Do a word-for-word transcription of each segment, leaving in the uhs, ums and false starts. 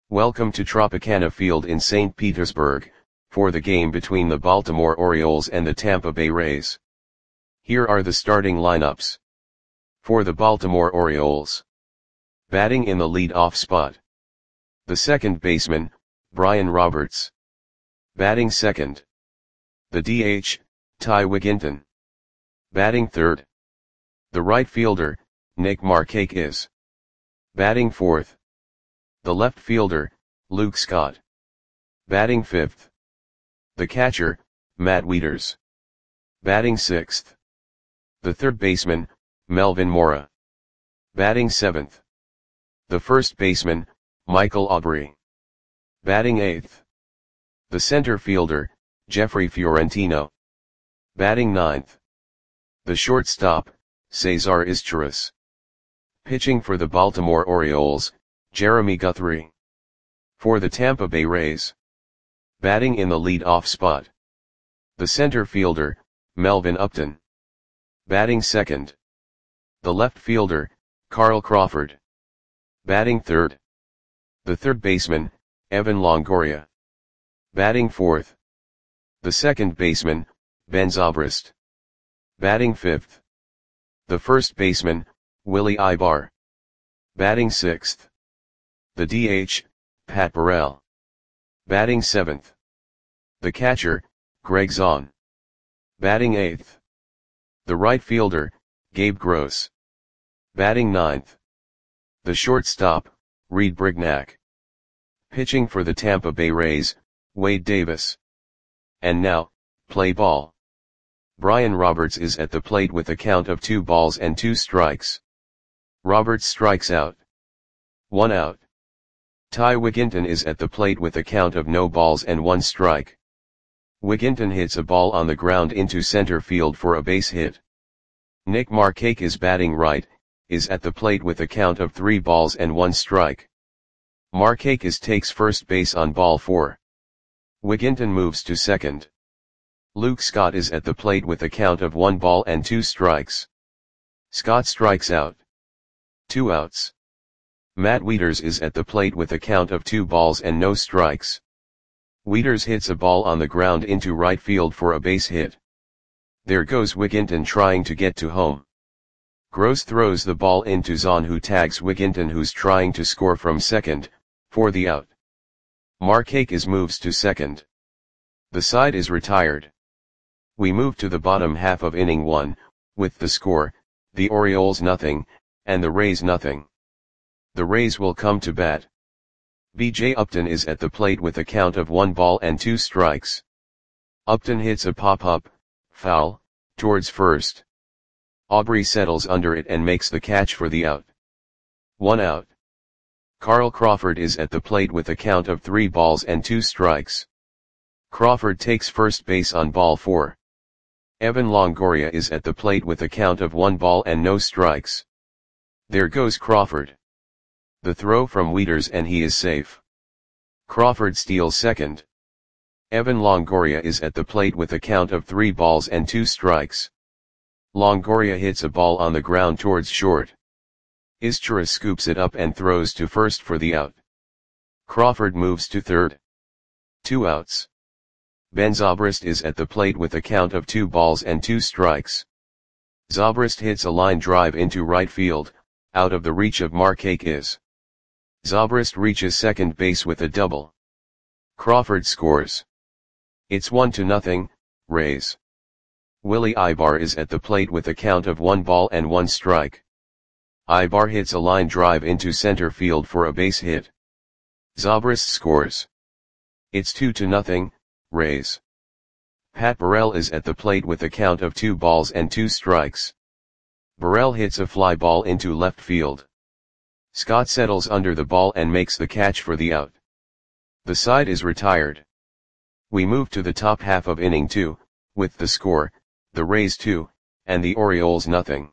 Welcome to Tropicana Field in Saint Petersburg, for the game between the Baltimore Orioles and the Tampa Bay Rays. Here are the starting lineups. For the Baltimore Orioles. Batting in the lead-off spot. The second baseman, Brian Roberts. Batting second. The D H, Ty Wigginton. Batting third. The right fielder, Nick Markakis. Batting fourth. The left fielder, Luke Scott. Batting fifth. The catcher, Matt Wieters. Batting sixth. The third baseman, Melvin Mora. Batting seventh. The first baseman, Michael Aubrey. Batting eighth. The center fielder, Jeffrey Fiorentino. Batting ninth. The shortstop, Cesar Izturis. Pitching for the Baltimore Orioles, Jeremy Guthrie. For the Tampa Bay Rays. Batting in the lead-off spot. The center fielder, Melvin Upton. Batting second. The left fielder, Carl Crawford. Batting third. The third baseman, Evan Longoria. Batting fourth. The second baseman, Ben Zobrist. Batting fifth. The first baseman, Willie Ibar. Batting sixth. The D H, Pat Burrell. Batting seventh. The catcher, Greg Zahn. Batting eighth. The right fielder, Gabe Gross. Batting ninth. The shortstop, Reed Brignac. Pitching for the Tampa Bay Rays, Wade Davis. And now, play ball. Brian Roberts is at the plate with a count of two balls and two strikes. Roberts strikes out. One out. Ty Wigginton is at the plate with a count of no balls and one strike. Wigginton hits a ball on the ground into center field for a base hit. Nick Markakis, batting right, is at the plate with a count of three balls and one strike. Markakis takes first base on ball four. Wigginton moves to second. Luke Scott is at the plate with a count of one ball and two strikes. Scott strikes out. Two outs. Matt Wieters is at the plate with a count of two balls and no strikes. Wieters hits a ball on the ground into right field for a base hit. There goes Wigginton trying to get to home. Gross throws the ball into Zahn, who tags Wigginton, who's trying to score from second, for the out. Markakis moves to second. The side is retired. We move to the bottom half of inning one, with the score, the Orioles nothing, and the Rays nothing. The Rays will come to bat. B J Upton is at the plate with a count of one ball and two strikes. Upton hits a pop-up, foul, towards first. Aubrey settles under it and makes the catch for the out. One out. Carl Crawford is at the plate with a count of three balls and two strikes. Crawford takes first base on ball four. Evan Longoria is at the plate with a count of one ball and no strikes. There goes Crawford. The throw from Wieters and he is safe. Crawford steals second. Evan Longoria is at the plate with a count of three balls and two strikes. Longoria hits a ball on the ground towards short. Izturis scoops it up and throws to first for the out. Crawford moves to third. Two outs. Ben Zobrist is at the plate with a count of two balls and two strikes. Zobrist hits a line drive into right field, out of the reach of Markakis. Zobrist reaches second base with a double. Crawford scores. It's one to nothing, Rays. Willie Ibar is at the plate with a count of one ball and one strike. Ibar hits a line drive into center field for a base hit. Zobrist scores. It's two to nothing, Rays. Pat Burrell is at the plate with a count of two balls and two strikes. Burrell hits a fly ball into left field. Scott settles under the ball and makes the catch for the out. The side is retired. We move to the top half of inning two, with the score, the Rays two, and the Orioles nothing.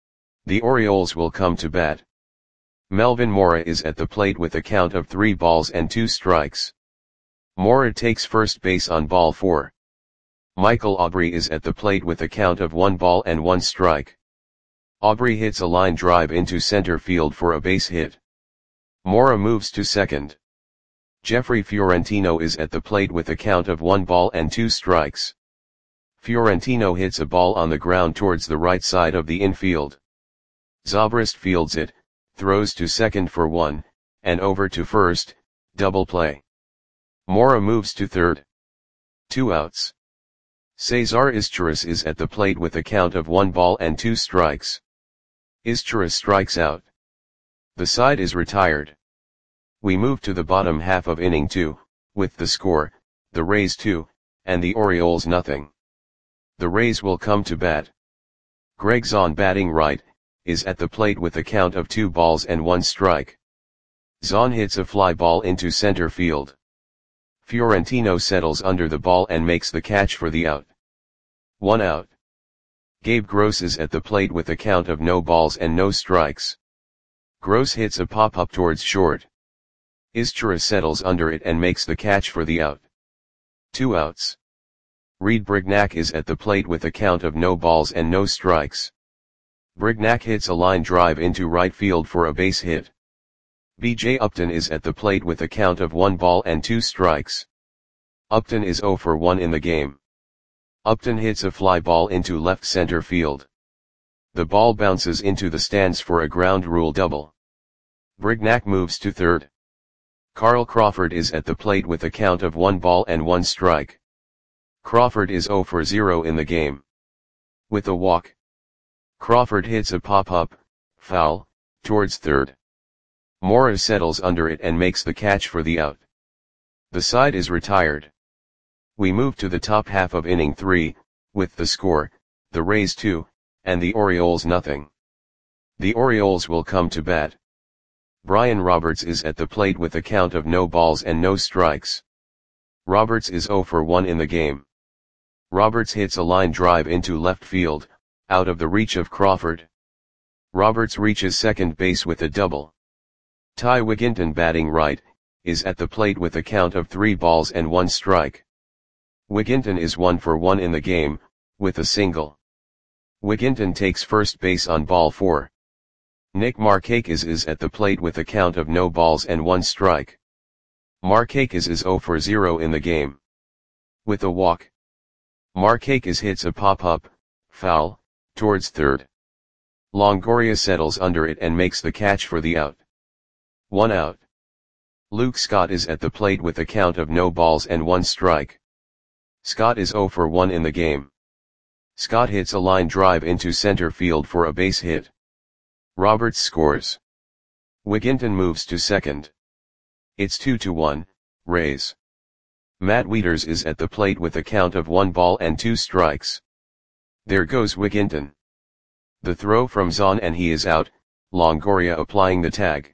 The Orioles will come to bat. Melvin Mora is at the plate with a count of three balls and two strikes. Mora takes first base on ball four. Michael Aubrey is at the plate with a count of one ball and one strike. Aubrey hits a line drive into center field for a base hit. Mora moves to second. Jeffrey Fiorentino is at the plate with a count of one ball and two strikes. Fiorentino hits a ball on the ground towards the right side of the infield. Zobrist fields it, throws to second for one, and over to first, double play. Mora moves to third. Two outs. Cesar Izturis is at the plate with a count of one ball and two strikes. Izturis strikes out. The side is retired. We move to the bottom half of inning two, with the score, the Rays two, and the Orioles nothing. The Rays will come to bat. Greg Zahn, batting right, is at the plate with a count of two balls and one strike. Zahn hits a fly ball into center field. Fiorentino settles under the ball and makes the catch for the out. One out. Gabe Gross is at the plate with a count of no balls and no strikes. Gross hits a pop-up towards short. Izturis settles under it and makes the catch for the out. Two outs. Reed Brignac is at the plate with a count of no balls and no strikes. Brignac hits a line drive into right field for a base hit. B J Upton is at the plate with a count of one ball and two strikes. Upton is zero for one in the game. Upton hits a fly ball into left center field. The ball bounces into the stands for a ground rule double. Brignac moves to third. Carl Crawford is at the plate with a count of one ball and one strike. Crawford is zero for zero in the game. With a walk, Crawford hits a pop-up, foul, towards third. Mora settles under it and makes the catch for the out. The side is retired. We move to the top half of inning three, with the score, the Rays two, and the Orioles nothing. The Orioles will come to bat. Brian Roberts is at the plate with a count of no balls and no strikes. Roberts is zero for one in the game. Roberts hits a line drive into left field, out of the reach of Crawford. Roberts reaches second base with a double. Ty Wigginton, batting right, is at the plate with a count of three balls and one strike. Wigginton is one for one in the game, with a single. Wigginton takes first base on ball four. Nick Markakis is at the plate with a count of no balls and one strike. Markakis is zero for zero in the game. With a walk, Markakis hits a pop-up, foul, towards third. Longoria settles under it and makes the catch for the out. One out. Luke Scott is at the plate with a count of no balls and one strike. Scott is zero for one in the game. Scott hits a line drive into center field for a base hit. Roberts scores. Wigginton moves to second. It's two to one, Rays. Matt Wieters is at the plate with a count of one ball and two strikes. There goes Wigginton. The throw from Zahn and he is out, Longoria applying the tag.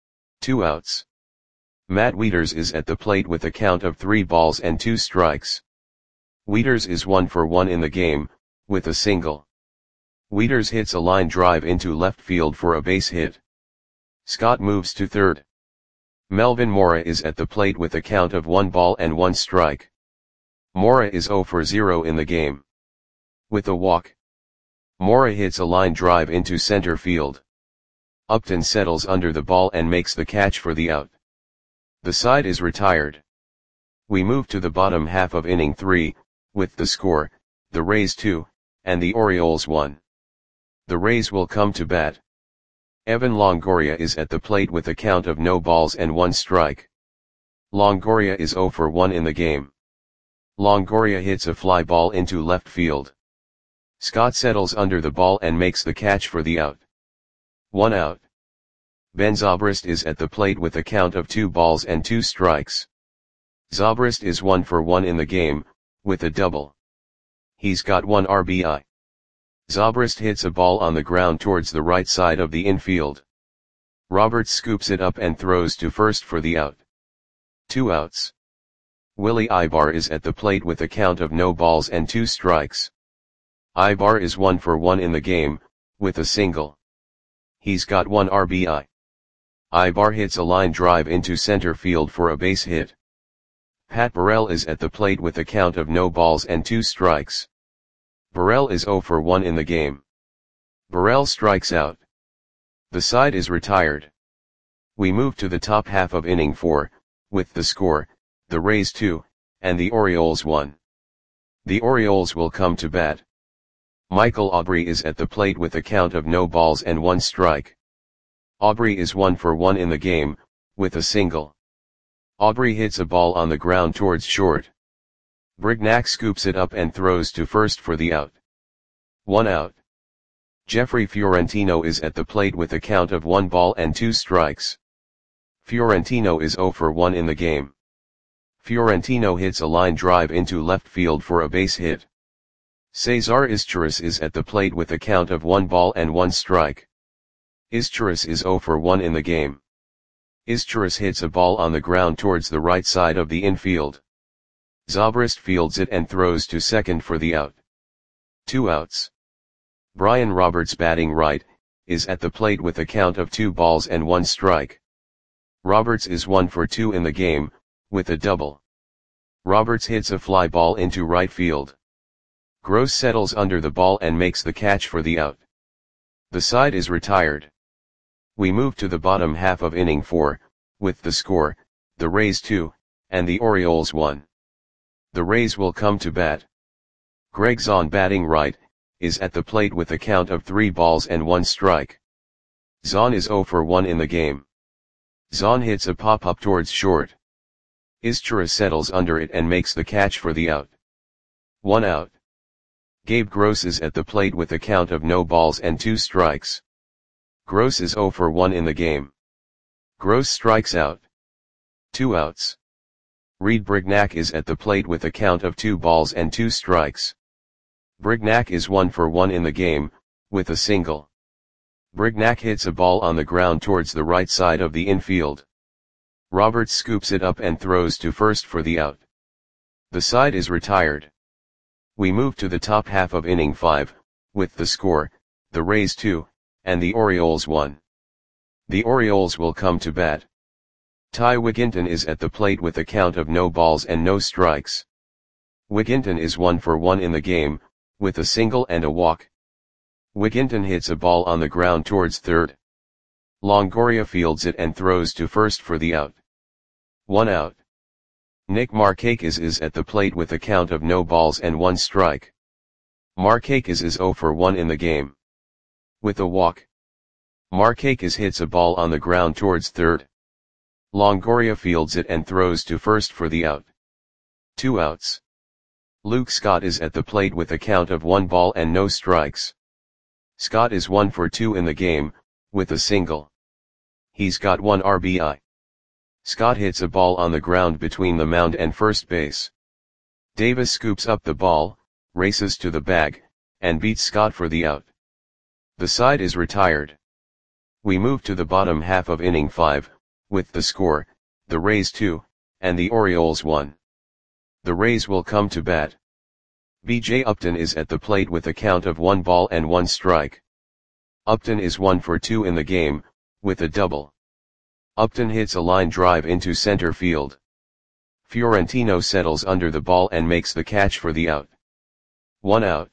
Two outs. Matt Wieters is at the plate with a count of three balls and two strikes. Wieters is one for one in the game, with a single. Wieters hits a line drive into left field for a base hit. Scott moves to third. Melvin Mora is at the plate with a count of one ball and one strike. Mora is zero for zero in the game. With a walk, Mora hits a line drive into center field. Upton settles under the ball and makes the catch for the out. The side is retired. We move to the bottom half of inning three, with the score, the Rays two, and the Orioles one. The Rays will come to bat. Evan Longoria is at the plate with a count of no balls and one strike. Longoria is zero for one in the game. Longoria hits a fly ball into left field. Scott settles under the ball and makes the catch for the out. One out. Ben Zobrist is at the plate with a count of two balls and two strikes. Zobrist is one for one in the game, with a double. He's got one R B I. Zobrist hits a ball on the ground towards the right side of the infield. Roberts scoops it up and throws to first for the out. Two outs. Willie Ibar is at the plate with a count of no balls and two strikes. Ibar is one for one in the game, with a single. He's got one R B I. Ibar hits a line drive into center field for a base hit. Pat Burrell is at the plate with a count of no balls and two strikes. Burrell is zero for one in the game. Burrell strikes out. The side is retired. We move to the top half of inning four, with the score, the Rays two, and the Orioles one. The Orioles will come to bat. Michael Aubrey is at the plate with a count of no balls and one strike. Aubrey is one for one in the game, with a single. Aubrey hits a ball on the ground towards short. Brignac scoops it up and throws to first for the out. One out. Jeffrey Fiorentino is at the plate with a count of one ball and two strikes. Fiorentino is zero for one in the game. Fiorentino hits a line drive into left field for a base hit. Cesar Izturis is at the plate with a count of one ball and one strike. Izturis is zero for one in the game. Izturis hits a ball on the ground towards the right side of the infield. Zobrist fields it and throws to second for the out. Two outs. Brian Roberts, batting right, is at the plate with a count of two balls and one strike. Roberts is one for two in the game, with a double. Roberts hits a fly ball into right field. Gross settles under the ball and makes the catch for the out. The side is retired. We move to the bottom half of inning four, with the score, the Rays two, and the Orioles one. The Rays will come to bat. Greg Zahn, batting right, is at the plate with a count of three balls and one strike. Zahn is zero for one in the game. Zahn hits a pop-up towards short. Izturis settles under it and makes the catch for the out. One out. Gabe Gross is at the plate with a count of no balls and two strikes. Gross is zero for one in the game. Gross strikes out. Two outs. Reed Brignac is at the plate with a count of two balls and two strikes. Brignac is one for one in the game, with a single. Brignac hits a ball on the ground towards the right side of the infield. Roberts scoops it up and throws to first for the out. The side is retired. We move to the top half of inning five, with the score, the Rays two, and the Orioles one. The Orioles will come to bat. Ty Wigginton is at the plate with a count of no balls and no strikes. Wigginton is one for one in the game, with a single and a walk. Wigginton hits a ball on the ground towards third. Longoria fields it and throws to first for the out. One out. Nick Markakis is at the plate with a count of no balls and one strike. Markakis is zero for one in the game. With a walk. Markakis hits a ball on the ground towards third. Longoria fields it and throws to first for the out. Two outs. Luke Scott is at the plate with a count of one ball and no strikes. Scott is one for two in the game, with a single. He's got one R B I. Scott hits a ball on the ground between the mound and first base. Davis scoops up the ball, races to the bag, and beats Scott for the out. The side is retired. We move to the bottom half of inning five, with the score, the Rays two, and the Orioles one. The Rays will come to bat. B J Upton is at the plate with a count of one ball and one strike. Upton is one for two in the game, with a double. Upton hits a line drive into center field. Fiorentino settles under the ball and makes the catch for the out. One out.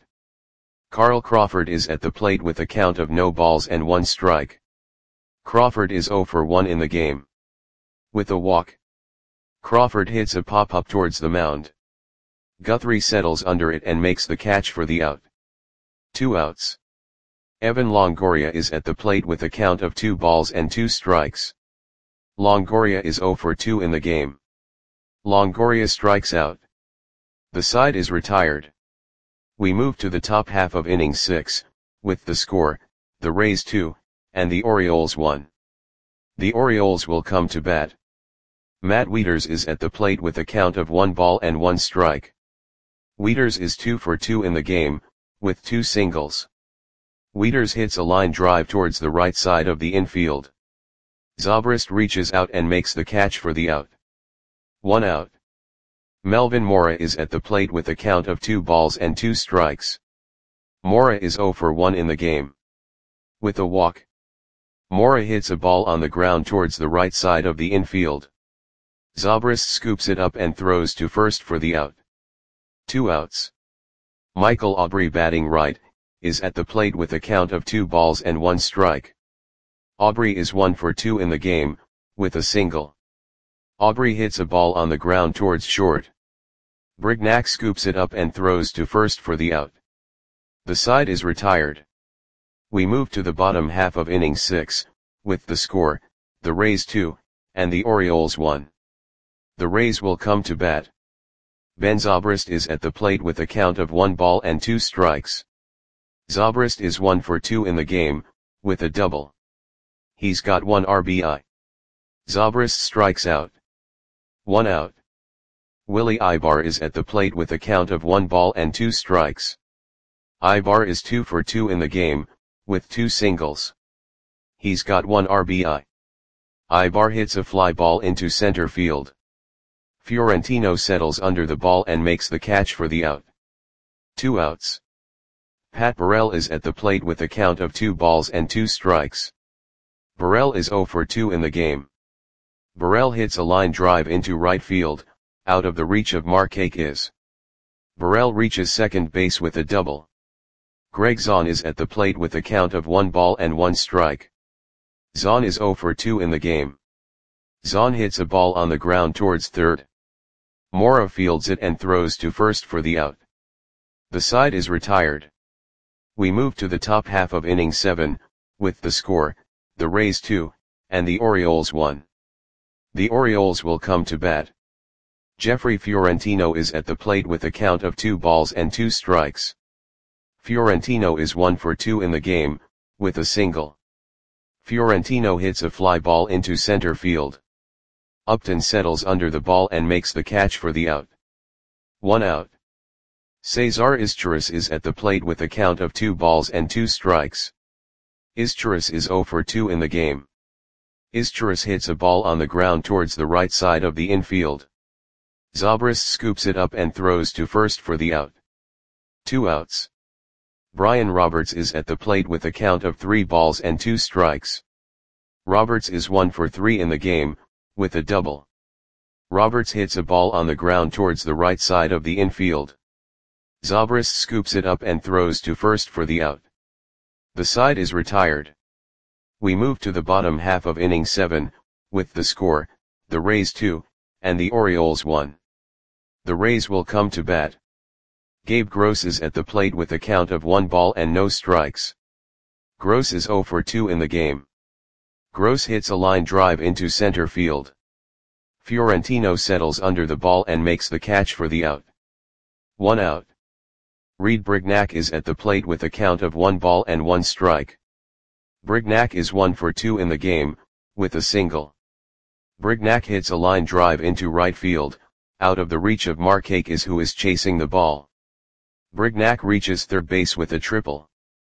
Carl Crawford is at the plate with a count of no balls and one strike. Crawford is zero for one in the game. With a walk. Crawford hits a pop-up towards the mound. Guthrie settles under it and makes the catch for the out. Two outs. Evan Longoria is at the plate with a count of two balls and two strikes. Longoria is zero for two in the game. Longoria strikes out. The side is retired. We move to the top half of inning six, with the score, the Rays two, and the Orioles one. The Orioles will come to bat. Matt Wieters is at the plate with a count of one ball and one strike. Wieters is two for two in the game, with two singles. Wieters hits a line drive towards the right side of the infield. Zobrist reaches out and makes the catch for the out. One out. Melvin Mora is at the plate with a count of two balls and two strikes. Mora is zero for one in the game. With a walk. Mora hits a ball on the ground towards the right side of the infield. Zobrist scoops it up and throws to first for the out. Two outs. Michael Aubrey, batting right, is at the plate with a count of two balls and one strike. Aubrey is one for two in the game, with a single. Aubrey hits a ball on the ground towards short. Brignac scoops it up and throws to first for the out. The side is retired. We move to the bottom half of inning six, with the score, the Rays two, and the Orioles one. The Rays will come to bat. Ben Zobrist is at the plate with a count of one ball and two strikes. Zobrist is one for two in the game, with a double. He's got one R B I. Zobrist strikes out. One out. Willie Ibar is at the plate with a count of one ball and two strikes. Ibar is two for two in the game, with two singles. He's got one R B I. Ibar hits a fly ball into center field. Fiorentino settles under the ball and makes the catch for the out. Two outs. Pat Burrell is at the plate with a count of two balls and two strikes. Burrell is zero for two in the game. Burrell hits a line drive into right field, out of the reach of Markakis. Burrell reaches second base with a double. Greg Zahn is at the plate with a count of one ball and one strike. Zahn is zero for two in the game. Zahn hits a ball on the ground towards third. Mora fields it and throws to first for the out. The side is retired. We move to the top half of inning seven, with the score, the Rays two, and the Orioles one. The Orioles will come to bat. Jeffrey Fiorentino is at the plate with a count of two balls and two strikes. Fiorentino is one for two in the game, with a single. Fiorentino hits a fly ball into center field. Upton settles under the ball and makes the catch for the out. One out. Cesar Izturis is at the plate with a count of two balls and two strikes. Izturis is zero for two in the game. Izturis hits a ball on the ground towards the right side of the infield. Zobrist scoops it up and throws to first for the out. Two outs. Brian Roberts is at the plate with a count of three balls and two strikes. Roberts is one for three in the game, with a double. Roberts hits a ball on the ground towards the right side of the infield. Zobrist scoops it up and throws to first for the out. The side is retired. We move to the bottom half of inning seven, with the score, the Rays two, and the Orioles one. The Rays will come to bat. Gabe Gross is at the plate with a count of one ball and no strikes. Gross is zero for two in the game. Gross hits a line drive into center field. Fiorentino settles under the ball and makes the catch for the out. One out. Reed Brignac is at the plate with a count of one ball and one strike. Brignac is one for two in the game, with a single. Brignac hits a line drive into right field, out of the reach of Markakis, who is chasing the ball. Brignac reaches third base with a triple.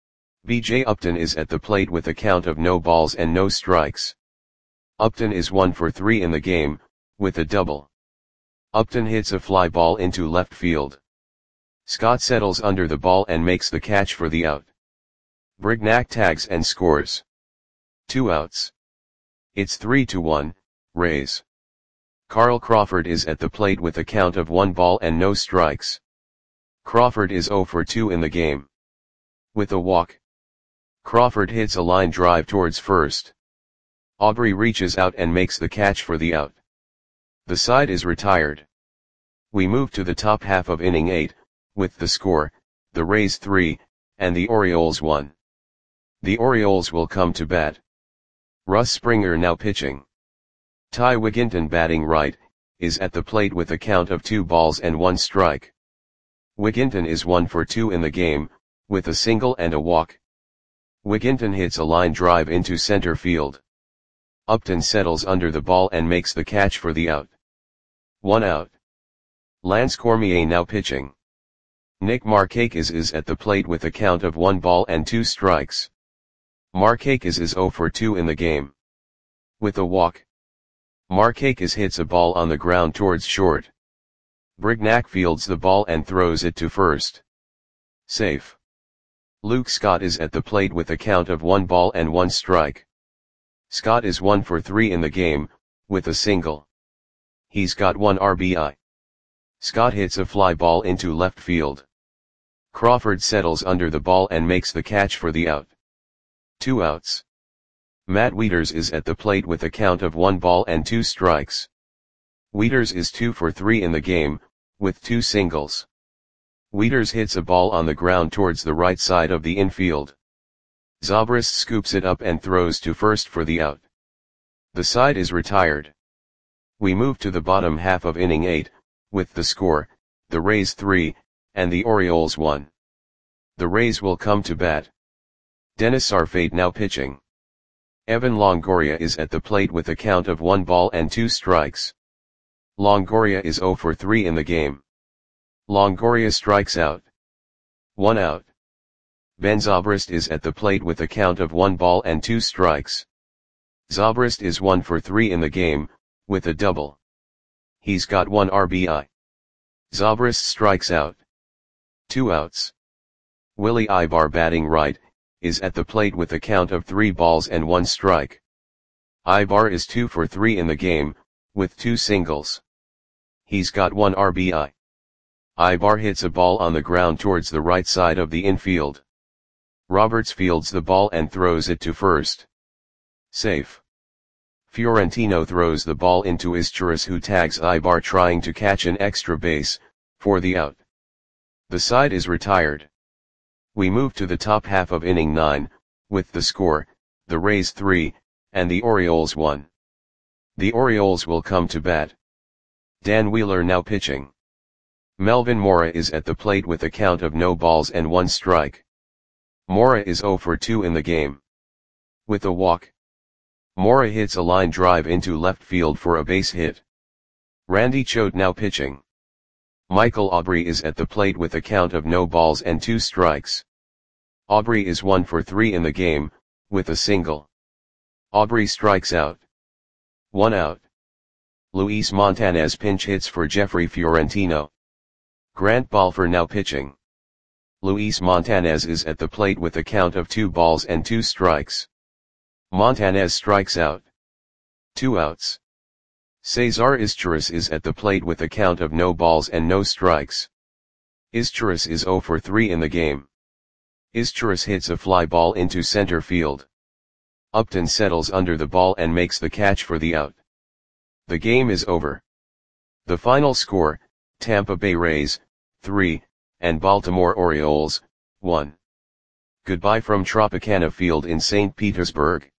B J Upton is at the plate with a count of no balls and no strikes. Upton is one for three in the game, with a double. Upton hits a fly ball into left field. Scott settles under the ball and makes the catch for the out. Brignac tags and scores. Two outs. It's three to one, Rays. Carl Crawford is at the plate with a count of one ball and no strikes. Crawford is zero for two in the game. With a walk. Crawford hits a line drive towards first. Aubrey reaches out and makes the catch for the out. The side is retired. We move to the top half of inning eight, with the score, the Rays three, and the Orioles one. The Orioles will come to bat. Russ Springer now pitching. Ty Wigginton batting right, is at the plate with a count of two balls and one strike. Wigginton is one for two in the game, with a single and a walk. Wigginton hits a line drive into center field. Upton settles under the ball and makes the catch for the out. One out. Lance Cormier now pitching. Nick Markakis is at the plate with a count of one ball and two strikes. Markakis is zero for two in the game. With a walk. Markakis hits a ball on the ground towards short. Brignac fields the ball and throws it to first. Safe. Luke Scott is at the plate with a count of one ball and one strike. Scott is one for three in the game, with a single. He's got one R B I. Scott hits a fly ball into left field. Crawford settles under the ball and makes the catch for the out. Two outs. Matt Wieters is at the plate with a count of one ball and two strikes. Wieters is two for three in the game, with two singles. Wieters hits a ball on the ground towards the right side of the infield. Zobrist scoops it up and throws to first for the out. The side is retired. We move to the bottom half of inning eight, with the score, the Rays three, and the Orioles one. The Rays will come to bat. Dennis Arfade now pitching. Evan Longoria is at the plate with a count of one ball and two strikes. Longoria is zero for three in the game. Longoria strikes out. One out. Ben Zobrist is at the plate with a count of one ball and two strikes. Zobrist is one for three in the game, with a double. He's got one R B I. Zobrist strikes out. Two outs. Willie Ibar batting right, is at the plate with a count of three balls and one strike. Ibar is two for three in the game, with two singles. He's got one R B I. Ibar hits a ball on the ground towards the right side of the infield. Roberts fields the ball and throws it to first. Safe. Fiorentino throws the ball into Izturis, who tags Ibar trying to catch an extra base, for the out. The side is retired. We move to the top half of inning nine, with the score, the Rays three, and the Orioles one. The Orioles will come to bat. Dan Wheeler now pitching. Melvin Mora is at the plate with a count of no balls and one strike. Mora is zero for two in the game. With a walk. Mora hits a line drive into left field for a base hit. Randy Choate now pitching. Michael Aubrey is at the plate with a count of no balls and two strikes. Aubrey is one for three in the game, with a single. Aubrey strikes out. One out. Luis Montanez pinch hits for Jeffrey Fiorentino. Grant Balfour now pitching. Luis Montanez is at the plate with a count of two balls and two strikes. Montanez strikes out. Two outs. Cesar Izturis is at the plate with a count of no balls and no strikes. Izturis is zero for three in the game. Izturis hits a fly ball into center field. Upton settles under the ball and makes the catch for the out. The game is over. The final score, Tampa Bay Rays, three, and Baltimore Orioles, one. Goodbye from Tropicana Field in Saint Petersburg.